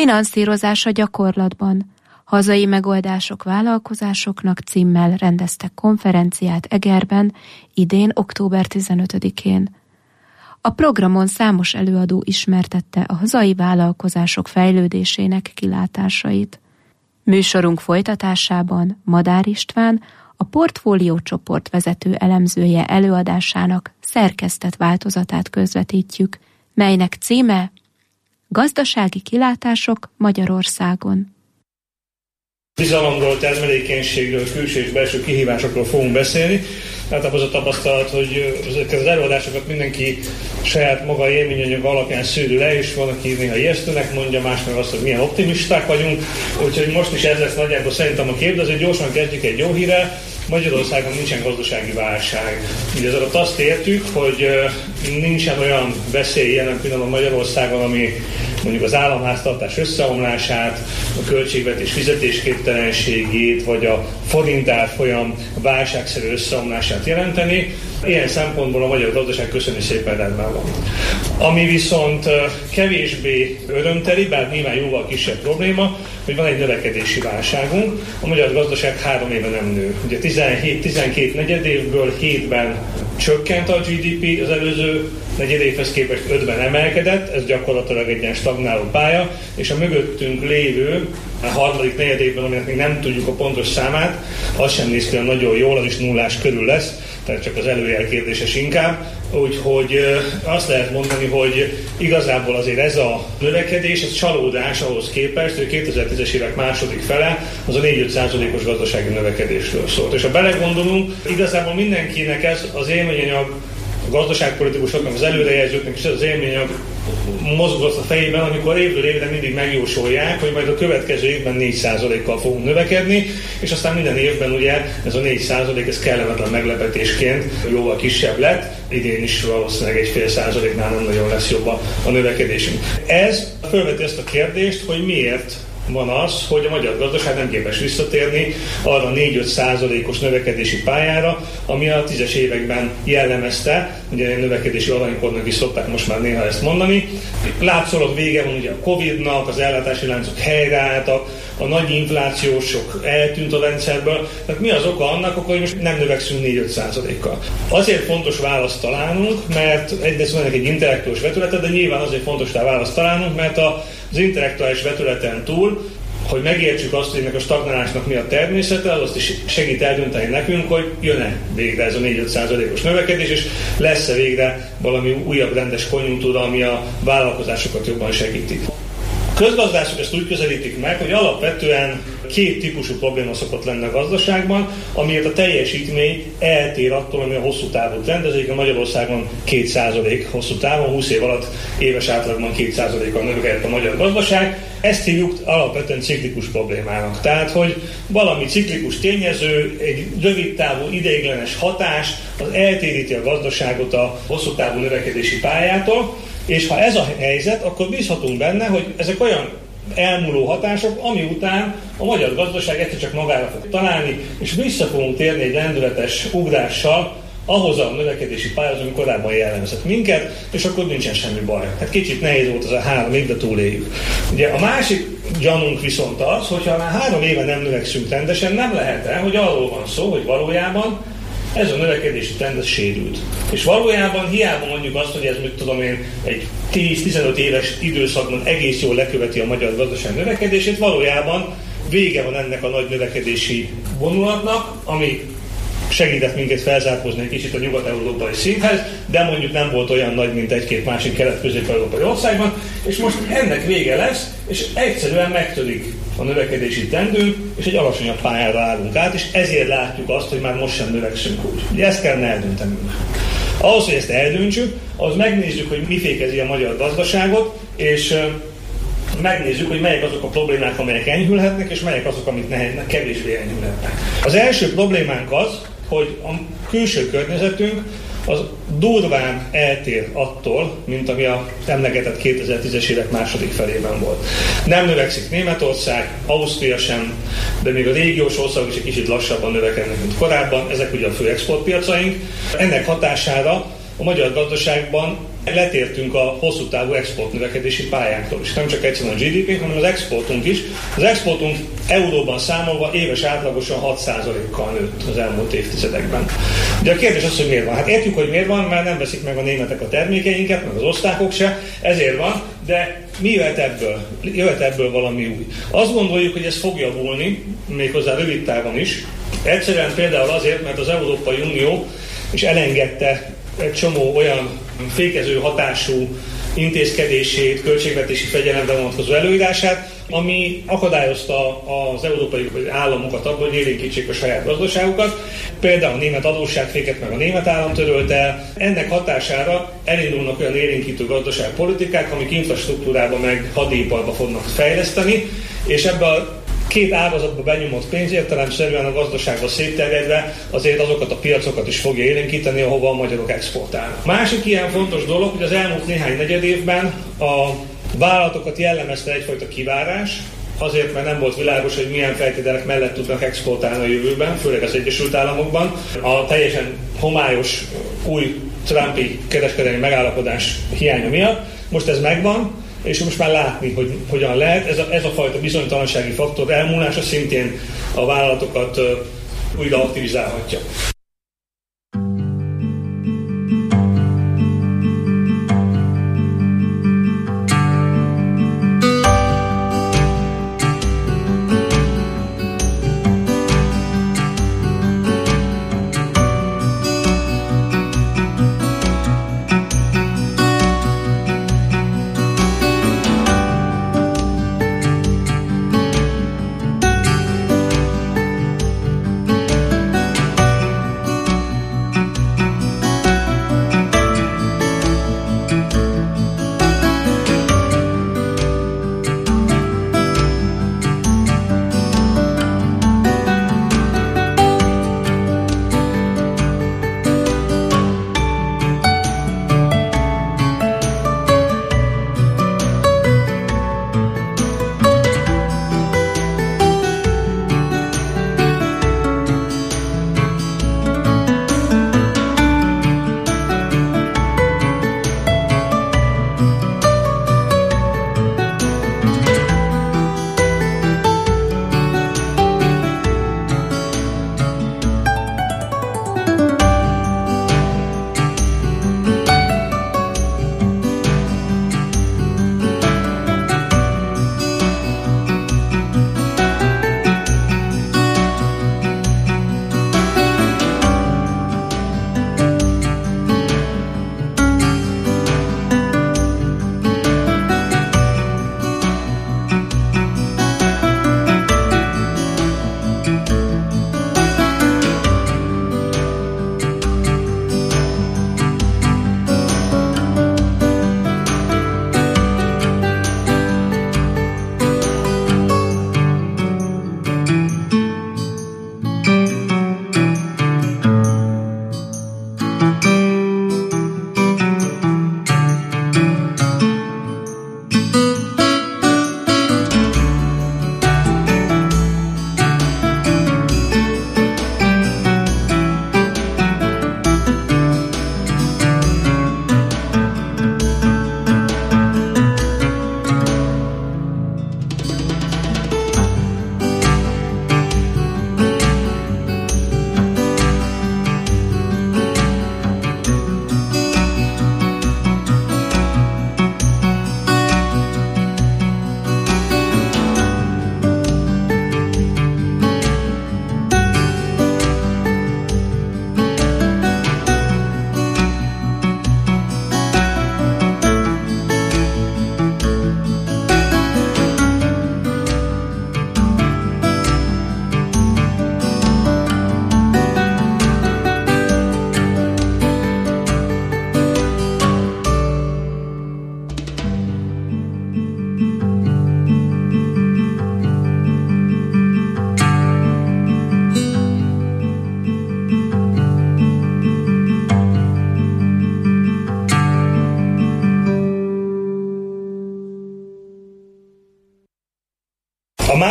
Finanszírozás a gyakorlatban. Hazai megoldások vállalkozásoknak címmel rendeztek konferenciát Egerben, idén október 15-én. A programon számos előadó ismertette a hazai vállalkozások fejlődésének kilátásait. Műsorunk folytatásában Madár István, a Portfólió csoport vezető elemzője előadásának szerkesztett változatát közvetítjük, melynek címe Gazdasági kilátások Magyarországon. Bizalomról, termelékenységről, külső és belső kihívásokról fogunk beszélni. Általában az a tapasztalat, hogy ezeket az előadásokat mindenki saját maga élményanyag alapján szűrő le, és van, aki néha ijesztőnek mondja, más meg azt, hogy milyen optimisták vagyunk. Úgyhogy most is ez lesz nagyjából szerintem a kép, de azért gyorsan kezdjük egy jó hírrel. Magyarországon nincsen gazdasági válság. Ugye ezzel azt értük, hogy nincsen olyan veszély jelen pillanatban Magyarországon, ami mondjuk az államháztartás összeomlását, a költségvetés fizetésképtelenségét, vagy a forint árfolyam válságszerű összeomlását jelenteni. Ilyen szempontból a magyar gazdaság köszönni szépen rendben van. Ami viszont kevésbé örömteli, bár nyilván jóval kisebb probléma, hogy van egy növekedési válságunk. A magyar gazdaság 3 éve nem nő. Ugye 17-12 negyedévből 7-ben csökkent a GDP, az előző negyedévhez képest 5-ben emelkedett, ez gyakorlatilag egy ilyen stagnáló pálya, és a mögöttünk lévő, a harmadik negyedévben, aminek még nem tudjuk a pontos számát, az sem néz ki nagyon jól, az is nullás körül lesz, tehát csak az előjel kérdéses inkább. Úgyhogy azt lehet mondani, hogy igazából azért ez a növekedés, ez csalódás ahhoz képest, hogy 2010-es évek második fele az a 4-5%-os gazdasági növekedésről szólt. És ha belegondolunk, igazából mindenkinek ez az élményanyag, a gazdaságpolitikusoknak, az előrejelzőknek is ez az élményanyag mozgott a fejében, amikor évről évre mindig megjósolják, hogy majd a következő évben 4%-kal fogunk növekedni, és aztán minden évben ugye ez a 4% ez kellemetlen meglepetésként jóval kisebb lett, idén is valószínűleg 1,5%-nál nem nagyon lesz jobb a növekedésünk. Ez felveti ezt a kérdést, hogy miért van az, hogy a magyar gazdaság nem képes visszatérni arra 4-5%-os növekedési pályára, ami a 10-es években jellemezte, ugye a növekedési aranykornak is szokták most már néha ezt mondani. Látszólag vége van ugye a Covid-nak, az ellátási láncok helyreálltak, a nagy inflációsok eltűnt a rendszerből, tehát mi az oka annak, hogy most nem növekszünk 4-5%-kal. Azért fontos választ találnunk, mert egyrészt van egy intellektuális vetülete, de nyilván azért fontos rá választ találnunk, mert az intellektuális vetületen túl, hogy megértsük azt, hogy ennek a stagnálásnak mi a természete, az azt is segít eldönteni nekünk, hogy jön-e végre ez a 4-5%-os növekedés, és lesz-e végre valami újabb rendes konjunktúra, ami a vállalkozásokat jobban segíti. A közgazdászok ezt úgy közelítik meg, hogy alapvetően 2 típusú probléma szokott lenni a gazdaságban, amiért a teljesítmény eltér attól, ami a hosszú távot rendezik. A Magyarországon 2% hosszú távon, 20 év alatt éves átlagban 2%-kal növekedett a magyar gazdaság. Ezt hívjuk alapvetően ciklikus problémának. Tehát, hogy valami ciklikus tényező, egy rövid távú ideiglenes hatás, az eltéríti a gazdaságot a hosszú távú növekedési pályától, és ha ez a helyzet, akkor bízhatunk benne, hogy ezek olyan elmúló hatások, ami után a magyar gazdaság egyszer csak magára fog találni, és vissza fogunk térni egy lendületes ugrással ahhoz a növekedési pályához, ami korábban jellemzett minket, és akkor nincsen semmi baj. Hát kicsit nehéz volt az a 3 év, de túléljük. Ugye a másik gyanunk viszont az, hogyha már 3 éve nem növekszünk rendesen, nem lehet-e, hogy arról van szó, hogy valójában ez a növekedési trend sérült. És valójában hiába mondjuk azt, hogy ez, mit tudom én, egy 10-15 éves időszakban egész jól leköveti a magyar gazdaság növekedését, valójában vége van ennek a nagy növekedési vonulatnak, ami segített minket felzárkózni egy kicsit a nyugat-európai szinthez, de mondjuk nem volt olyan nagy, mint egy-két másik kelet-közép-európai országban, és most ennek vége lesz, és egyszerűen megtörik a növekedési trendünk, és egy alacsonyabb pályára állunk át, és ezért látjuk azt, hogy már most sem növekszünk úgy. Ugye ezt kellene eldöntenünk. Ahhoz, hogy ezt eldöntsük, ahhoz megnézzük, hogy mi fékezi a magyar gazdaságot, és megnézzük, hogy melyek azok a problémák, amelyek enyhülhetnek, és melyek azok, amik kevésbé enyhülhetnek. Az első problémánk az, hogy a külső környezetünk az durván eltér attól, mint ami a emlegetett 2010-es évek második felében volt. Nem növekszik Németország, Ausztria sem, de még a régiós országok is egy kicsit lassabban növekednek, mint korábban, ezek ugye a fő exportpiacaink. Ennek hatására a magyar gazdaságban letértünk a hosszú távú exportnövekedési pályánktól is. Nem csak egyszerűen a GDP, hanem az exportunk is. Az exportunk euróban számolva éves átlagosan 6%-kal nőtt az elmúlt évtizedekben. De a kérdés az, hogy miért van. Hát értjük, hogy miért van, mert nem veszik meg a németek a termékeinket, meg az osztrákok se, ezért van, de mi jöhet ebből? Jöhet ebből valami új. Azt gondoljuk, hogy ez fog javulni, méghozzá rövid távon is. Egyszerűen például azért, mert az Európai Unió is elengedte egy csomó olyan fékező hatású intézkedését, költségvetési fegyelemre vonatkozó előírását, ami akadályozta az európai államokat abban, hogy élénkítsék a saját gazdaságukat. Például a német adósságféket meg a német állam törölte el. Ennek hatására elindulnak olyan élénkítő gazdaságpolitikák, amik infrastruktúrába meg hadiiparba fognak fejleszteni, és ebben a két ágazatba benyomott pénz értelemszerűen a gazdaságba szétterjedve azért azokat a piacokat is fogja élénkíteni, ahova a magyarok exportálnak. Másik ilyen fontos dolog, hogy az elmúlt néhány negyedévben a vállalatokat jellemezte egyfajta kivárás, azért, mert nem volt világos, hogy milyen feltételek mellett tudnak exportálni a jövőben, főleg az Egyesült Államokban. A teljesen homályos új Trumpi kereskedelmi megállapodás hiánya miatt. Most ez megvan, és most már látni, hogy hogyan lehet. Ez a fajta bizonytalansági faktor elmúlása szintén a vállalatokat újra aktivizálhatja.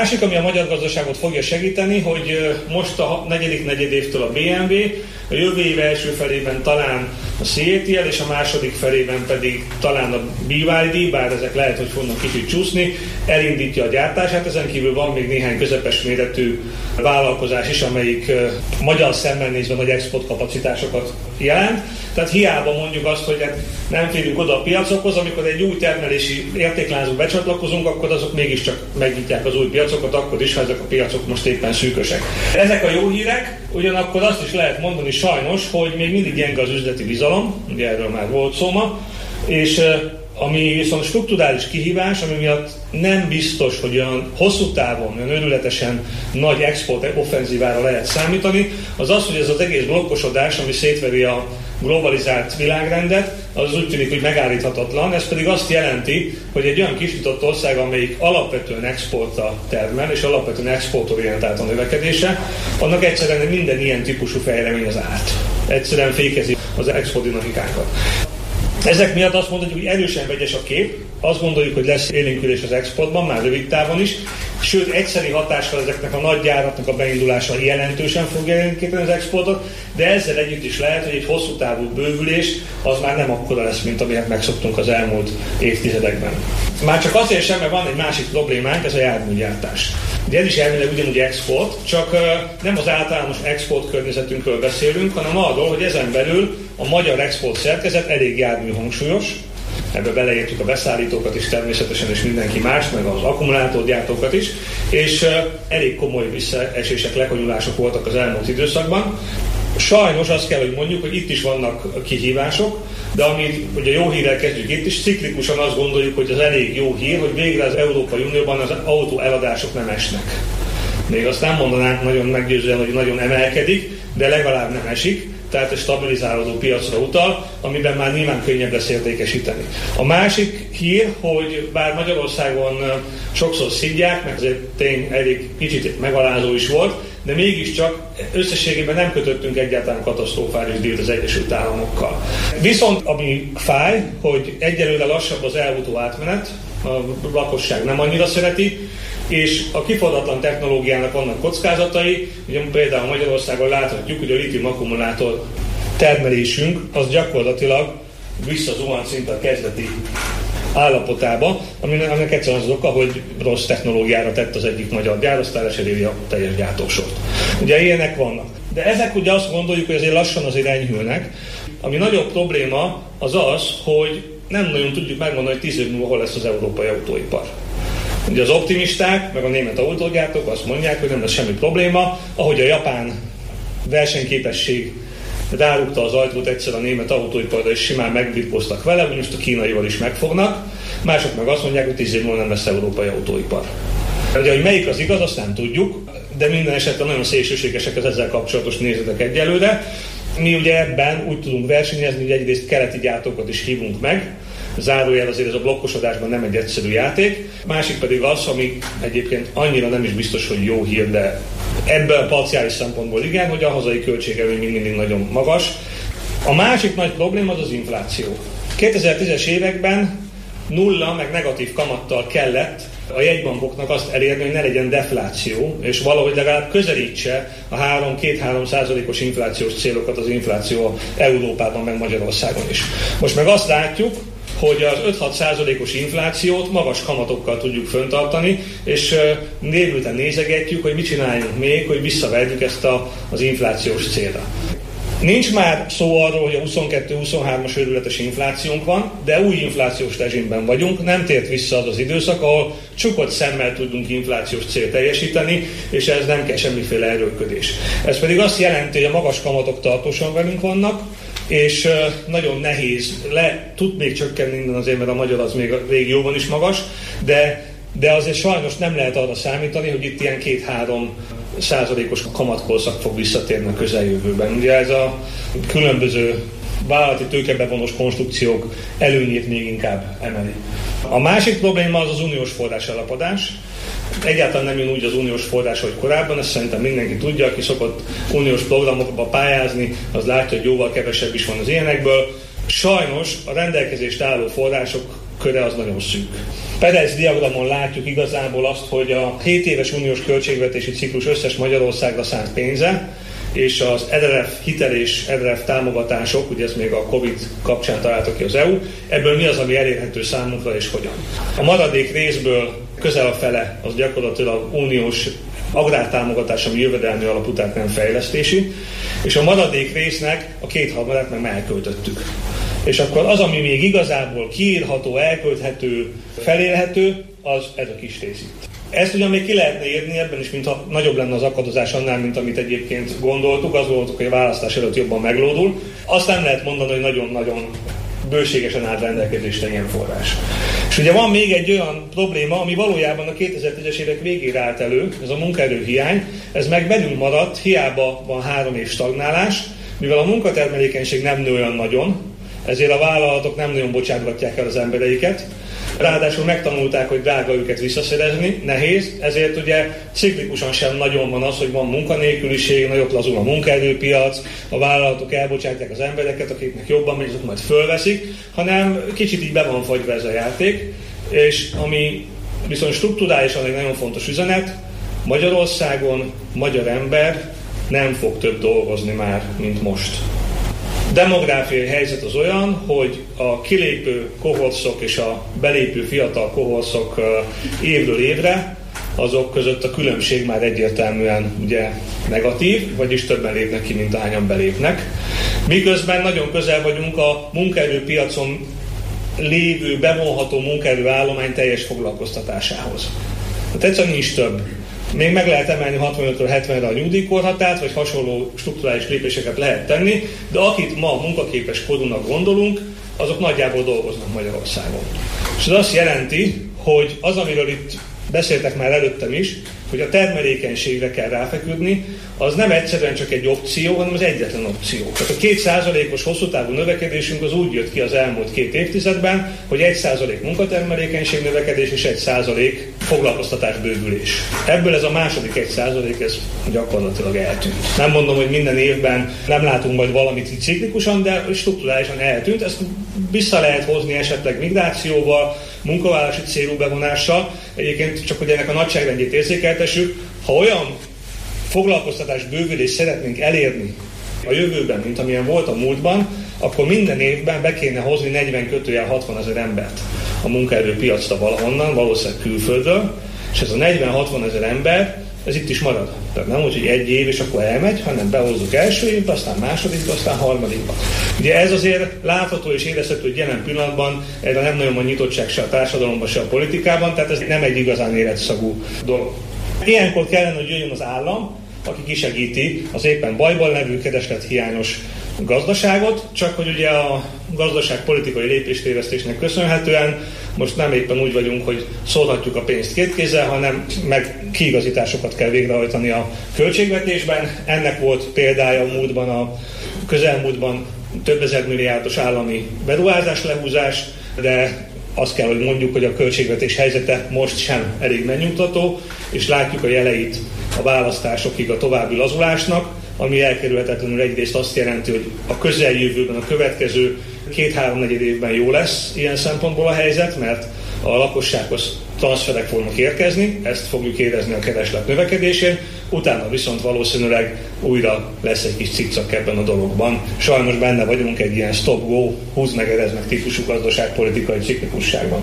másik, ami a magyar gazdaságot fogja segíteni, hogy most a negyedik negyedévtől a BMW, a jövő év első felében talán a CATL, és a második felében pedig talán a BYD, bár ezek lehet, hogy fognak kicsit csúszni, elindítja a gyártását. Ezen kívül van még néhány közepes méretű vállalkozás is, amelyik magyar szemmel nézve nagy exportkapacitásokat jelent. Tehát hiába mondjuk azt, hogy nem férünk oda a piacokhoz, amikor egy új termelési értékláncba becsatlakozunk, akkor azok mégiscsak megnyitják az új piacokat, akkor is, ha ezek a piacok most éppen szűkösek. Ezek a jó hírek, ugyanakkor azt is lehet mondani sajnos, hogy még mindig gyenge az üzleti bizalom, ugye erről már volt szó ma, és ami viszont strukturális kihívás, ami miatt nem biztos, hogy olyan hosszú távon, olyan őrületesen nagy export offenzívára lehet számítani, az az, hogy ez az egész blokkosodás, ami szétveri a globalizált világrendet, az úgy tűnik, hogy megállíthatatlan. Ez pedig azt jelenti, hogy egy olyan kisnyitott ország, amelyik alapvetően exporttal termel, és alapvetően exportorientált a növekedése, annak egyszerűen minden ilyen típusú fejlemény az árt. Egyszerűen fékezi az exportdinamikánkat. Ezek miatt azt mondjuk, hogy erősen vegyes a kép, azt gondoljuk, hogy lesz élénkülés az exportban, már rövid távon is, sőt egyszeri hatással ezeknek a nagy gyáraknak a beindulása jelentősen fogja jelenteni az exportot, de ezzel együtt is lehet, hogy egy hosszú távú bővülés az már nem akkora lesz, mint amilyet megszoktunk az elmúlt évtizedekben. Már csak azért sem, mert van egy másik problémánk, ez a járműgyártás. De ez is elvileg ugyanúgy export, csak nem az általános export környezetünkről beszélünk, hanem arról, hogy ezen belül a magyar export szerkezet elég jármű hangsúlyos. Ebbe beleértjük a beszállítókat is természetesen, és mindenki más, meg az akkumulátorgyártókat is, és elég komoly visszaesések, lekonyulások voltak az elmúlt időszakban. Sajnos azt kell, hogy mondjuk, hogy itt is vannak kihívások, de amit ugye jó hírrel kezdjük itt is, ciklikusan azt gondoljuk, hogy az elég jó hír, hogy végre az Európai Unióban az autó eladások nem esnek. Még azt nem mondanánk nagyon meggyőzően, hogy nagyon emelkedik, de legalább nem esik, tehát egy stabilizálódó piacra utal, amiben már nyilván könnyebb lesz értékesíteni. A másik hír, hogy bár Magyarországon sokszor szidják, meg azért tény elég kicsit megalázó is volt, de mégiscsak összességében nem kötöttünk egyáltalán katasztrofális dílt az Egyesült Államokkal. Viszont ami fáj, hogy egyelőre lassabb az elutó átmenet, a lakosság nem annyira szereti, és a kifordatlan technológiának vannak kockázatai. Ugye például Magyarországon láthatjuk, hogy a lítium akkumulátor termelésünk az gyakorlatilag visszazuhant szinte a kezdeti állapotába, aminek egyszerűen az oka, hogy rossz technológiára tett az egyik magyar gyár, aztán leseréli a teljes gyártósort. Ugye ilyenek vannak. De ezek ugye azt gondoljuk, hogy azért lassan azért enyhülnek. Ami nagyobb probléma az az, hogy nem nagyon tudjuk megmondani, hogy 10 év múlva hol lesz az európai autóipar. Ugye az optimisták, meg a német autógyártók azt mondják, hogy nem lesz semmi probléma, ahogy a japán versenyképesség rárúgta az ajtót egyszer a német autóiparra, és simán megbirkóztak vele, úgy most a kínaival is megfognak, mások meg azt mondják, hogy 10 év múlva nem lesz európai autóipar. Ugye, hogy melyik az igaz, azt nem tudjuk, de minden esetben nagyon szélsőségesek az ezzel kapcsolatos nézetek egyelőre. Mi ugye ebben úgy tudunk versenyezni, hogy egyrészt keleti gyártókat is hívunk meg, zárójel azért ez a blokkosodásban nem egy egyszerű játék. Másik pedig az, ami egyébként annyira nem is biztos, hogy jó hír, de ebből a parciális szempontból igen, hogy a hazai költségemény mindig nagyon magas. A másik nagy probléma az az infláció. 2010-es években nulla, meg negatív kamattal kellett a jegybankoknak azt elérni, hogy ne legyen defláció, és valahogy legalább közelítse a 2-3% inflációs célokat az infláció Európában, meg Magyarországon is. Most meg azt látjuk, hogy az 5-6%-os inflációt magas kamatokkal tudjuk fenntartani, és névülten nézegetjük, hogy mit csináljunk még, hogy visszaverjük ezt az inflációs célra. Nincs már szó arról, hogy a 22-23-as őrületes inflációnk van, de új inflációs rezsimben vagyunk, nem tért vissza az az időszak, ahol csukott szemmel tudunk inflációs célt teljesíteni, és ez nem kell semmiféle erőlködés. Ez pedig azt jelenti, hogy a magas kamatok tartósan velünk vannak, és nagyon nehéz, tud még csökkenni innen azért, mert a magyar az még a régióban is magas, de azért sajnos nem lehet arra számítani, hogy itt ilyen 2-3% kamatkorszak fog visszatérni a közeljövőben. Ugye ez a különböző vállalati tőkebevonós konstrukciók előnyét még inkább emeli. A másik probléma az uniós forrás elapadás. Egyáltalán nem jön úgy az uniós forrás, hogy korábban, ezt szerintem mindenki tudja, aki szokott uniós programokba pályázni, az látja, hogy jóval kevesebb is van az ilyenekből. Sajnos a rendelkezésre álló források köre az nagyon szűk. Perez diagramon látjuk igazából azt, hogy a 7 éves uniós költségvetési ciklus összes Magyarországra szánt pénze, és az EDRF hitel és EDRF támogatások, ugye ez még a Covid kapcsán találtak ki az EU, ebből mi az, ami elérhető számunkra és hogyan. A maradék részből közel a fele az gyakorlatilag uniós agrártámogatás, ami jövedelmi alapú, tehát nem fejlesztési, és a maradék résznek a 2/3 meg elköltöttük. És akkor az, ami még igazából kiírható, elkölthető, felélhető, az ez a kis rész itt. Ezt ugyan még ki lehetne írni, ebben is, mintha nagyobb lenne az akadozás annál, mint amit egyébként gondoltuk. Azt gondoltuk, hogy a választás előtt jobban meglódul. Azt nem lehet mondani, hogy nagyon-nagyon bőségesen áll rendelkezésre ilyen forrás. És ugye van még egy olyan probléma, ami valójában a 2010-es évek végére állt elő, ez a munkaerőhiány, ez meg velünk maradt, hiába van 3 év stagnálás, mivel a munkatermelékenység nem nő olyan nagyon, ezért a vállalatok nem nagyon bocsátgatják el az embereiket. Ráadásul megtanulták, hogy drága őket visszaszerezni, nehéz, ezért ugye ciklikusan sem nagyon van az, hogy van munkanélküliség, nagyobb lazul a munkaerőpiac, a vállalatok elbocsátják az embereket, akiknek jobban megy, azok majd fölveszik, hanem kicsit így be van fagyva ez a játék, és ami viszont strukturálisan egy nagyon fontos üzenet, Magyarországon magyar ember nem fog több dolgozni már, mint most. Demográfiai helyzet az olyan, hogy a kilépő kohorszok és a belépő fiatal kohorszok évről évre, azok között a különbség már egyértelműen ugye negatív, vagyis többen lépnek ki, mint ahányan belépnek. Miközben nagyon közel vagyunk a munkaerőpiacon lévő, bevonható munkaerőállomány teljes foglalkoztatásához. Tehát egyszerűen nincs több. Még meg lehet emelni 65-ről 70-re a nyugdíjkorhatárt, vagy hasonló strukturális lépéseket lehet tenni, de akit ma munkaképes korúnak gondolunk, azok nagyjából dolgoznak Magyarországon. És ez azt jelenti, hogy az, amiről itt beszéltek már előttem is, hogy a termelékenységre kell ráfeküdni, az nem egyszerűen csak egy opció, hanem az egyetlen opció. Tehát a 2%-os hosszú távú növekedésünk az úgy jött ki az elmúlt 2 évtizedben, hogy 1% munkatermelékenység növekedés és 1% foglalkoztatás bővülés. Ebből ez a második 1% ez gyakorlatilag eltűnt. Nem mondom, hogy minden évben nem látunk majd valamit ciklikusan, de strukturálisan eltűnt. Ezt vissza lehet hozni esetleg migrációval, munkavállalási célú bevonással. Egyébként csak, hogy ennek a nagyságrendjét érzékeltessük, ha olyan foglalkoztatás bővülést szeretnénk elérni a jövőben, mint amilyen volt a múltban, akkor minden évben be kéne hozni 40-60 ezer embert a munkaerőpiacra valahonnan, valószínűleg külföldről, és ez a 40-60 ezer ember, ez itt is marad. Tehát nem úgy, hogy egy év, és akkor elmegy, hanem behozzuk első évbe, aztán másodikba, aztán harmadikba. Ugye ez azért látható és érezhető, hogy jelen pillanatban erre nem nagyon van nyitottság se a társadalomban, se a politikában, tehát ez nem egy igazán életszagú dolog. Ilyenkor kellene, hogy jöjjön az állam, aki kisegíti az éppen bajban levő kereslethiányos gazdaságot, csak hogy ugye a gazdaságpolitikai lépéstévesztésnek köszönhetően most nem éppen úgy vagyunk, hogy szórhatjuk a pénzt 2 kézzel, hanem meg kiigazításokat kell végrehajtani a költségvetésben. Ennek volt példája a múltban, a közelmúltban több ezer milliárdos állami beruházás lehúzás, de azt kell, hogy mondjuk, hogy a költségvetés helyzete most sem elég megnyugtató, és látjuk a jeleit a választásokig a további lazulásnak, ami elkerülhetetlenül egyrészt azt jelenti, hogy a közeljövőben, a következő 2-3-4 évben jó lesz ilyen szempontból a helyzet, mert a lakossághoz transzferek fognak érkezni, ezt fogjuk érezni a kereslet növekedésén, utána viszont valószínűleg újra lesz egy kis cikcak ebben a dologban. Sajnos benne vagyunk egy ilyen stop-go, húzd meg, erezd meg típusú gazdaságpolitikai ciklikusságban.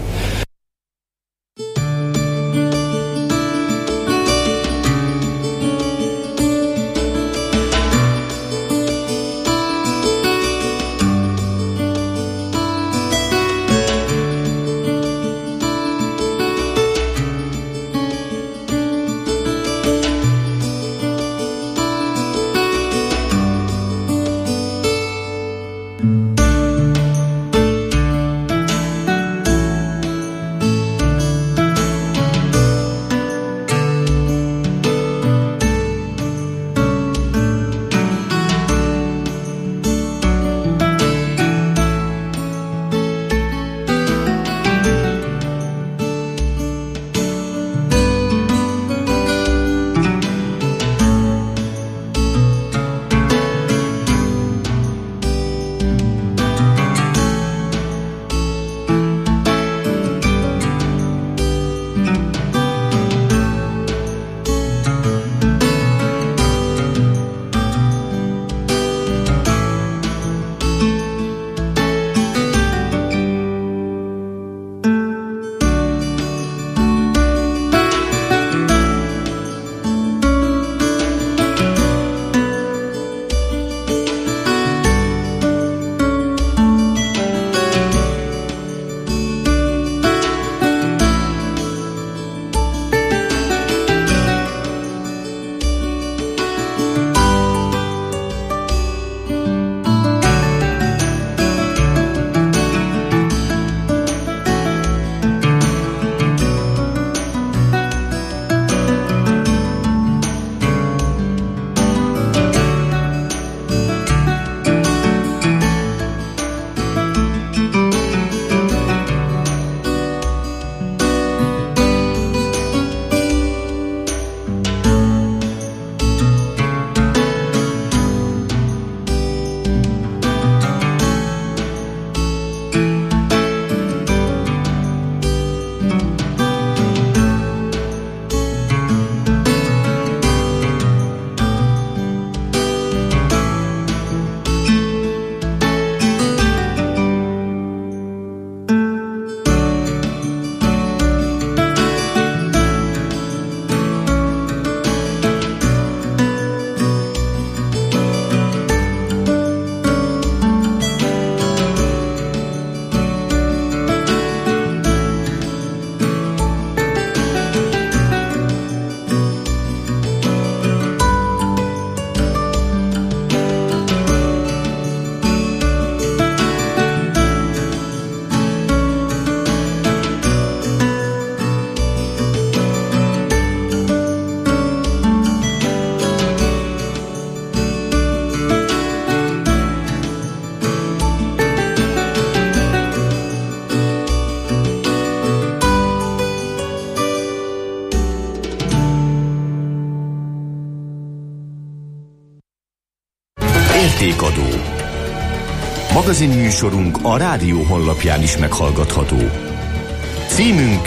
Értékadó. Magazinműsorunk a rádió honlapján is meghallgatható. Címünk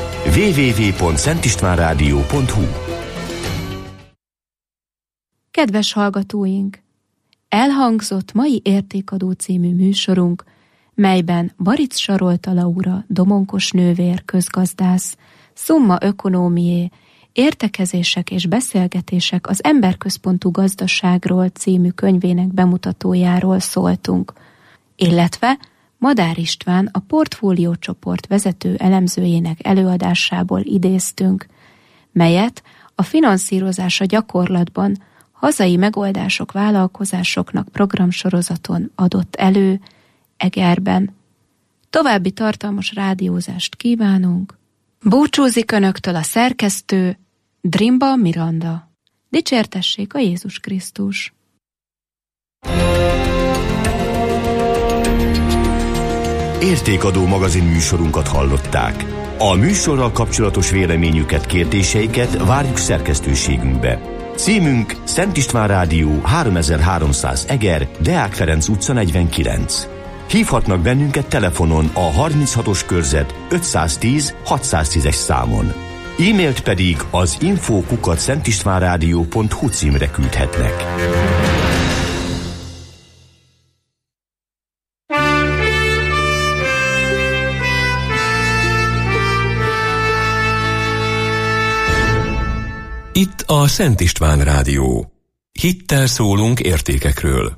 www.szentistvánradio.hu. Kedves hallgatóink! Elhangzott mai Értékadó című műsorunk, melyben Baric Sarolta Laura, domonkos nővér, közgazdász, Summa Economiae, Értekezések és beszélgetések az emberközpontú gazdaságról című könyvének bemutatójáról szóltunk, illetve Madár István, a Portfólió csoport vezető elemzőjének előadásából idéztünk, melyet a finanszírozás a gyakorlatban hazai megoldások vállalkozásoknak programsorozaton adott elő Egerben. További tartalmas rádiózást kívánunk. Búcsúzik önöktől a szerkesztő Drimba Miranda. Dicsértessék a Jézus Krisztus! Értékadó magazin műsorunkat hallották. A műsorral kapcsolatos véleményüket, kérdéseiket várjuk szerkesztőségünkbe. Címünk Szent István Rádió 3300 Eger, Deák Ferenc utca 49. Hívhatnak bennünket telefonon a 36-os körzet 510 610-es számon. E-mailt pedig az info@szentistvánradio.hu címre küldhetnek. Itt a Szent István Rádió. Hittel szólunk értékekről.